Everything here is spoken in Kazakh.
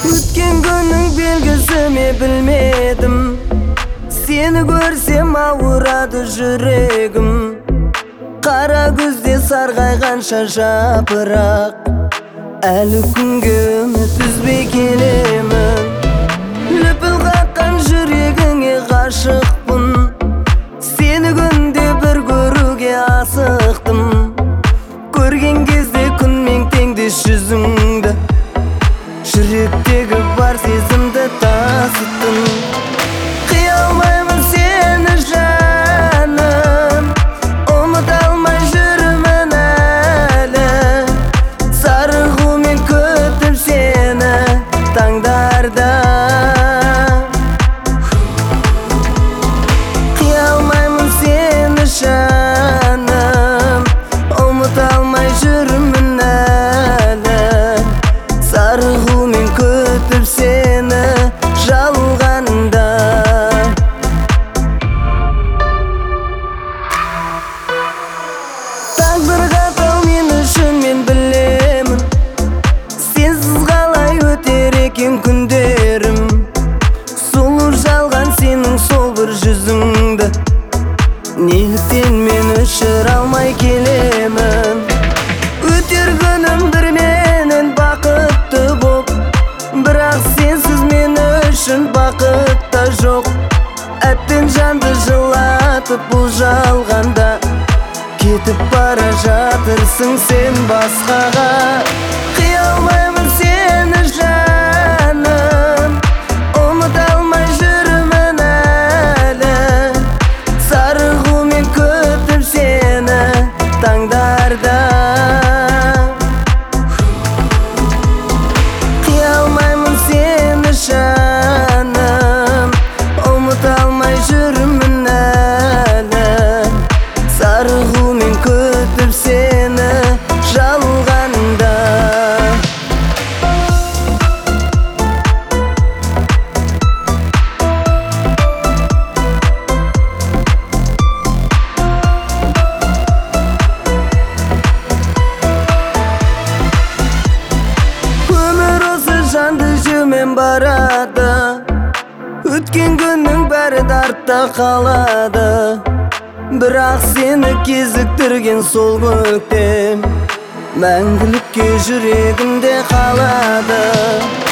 Өткен күннің белгісі ме білмедім, сені көрсем ауырады жүрегім. Қара күзде сарғайғанша жапырақ, әлі күнге үміт үзбей келемін. Лүпіл қаққан жүрегіңе ғашықпын, сені күнде бір көруге асықтым. Көрген кезде күнмен теңдес жүзіңді, жүректегі бар сезімді тасыттым. Қия алмаймын сені жаным, ұмыта алмай жүрмін әлі. Зарығумен күтіп сені таңдарда. Қия алмаймын сені жаным, ұмыта алмай жүрмін әлі. Зарығумен күтіп сені жалғанда. Тағдырға тау мен үшін мен білемін, сенсіз қалай өтер екен күндерім. Сұлу жалған сенің сол бір жүзіңді, неліктен мен өшіре алмай келемін. Өтер күнім бір менен бақытты боп, бірақ сенсіз мен үшін бақытта жоқ. Әттен жанды жылатып бұл жалғанда, кетіп бара жатырсың сен басқаға. Қия алмаймын сені жаным, ұмыта алмай жүрмін әлі. Зарығумен күтіп сені таңдарда. Қия алмаймын сені жаным, ұмыта алмай жүрмін әлі. Зарығумен күтіп сені жалғанда. Өмір осы жанды жеумен барады, өткен күннің бәрі артта қалады. Бірақ сені кезіктірген сол көктем мәңгілікке жүрегімде қалады.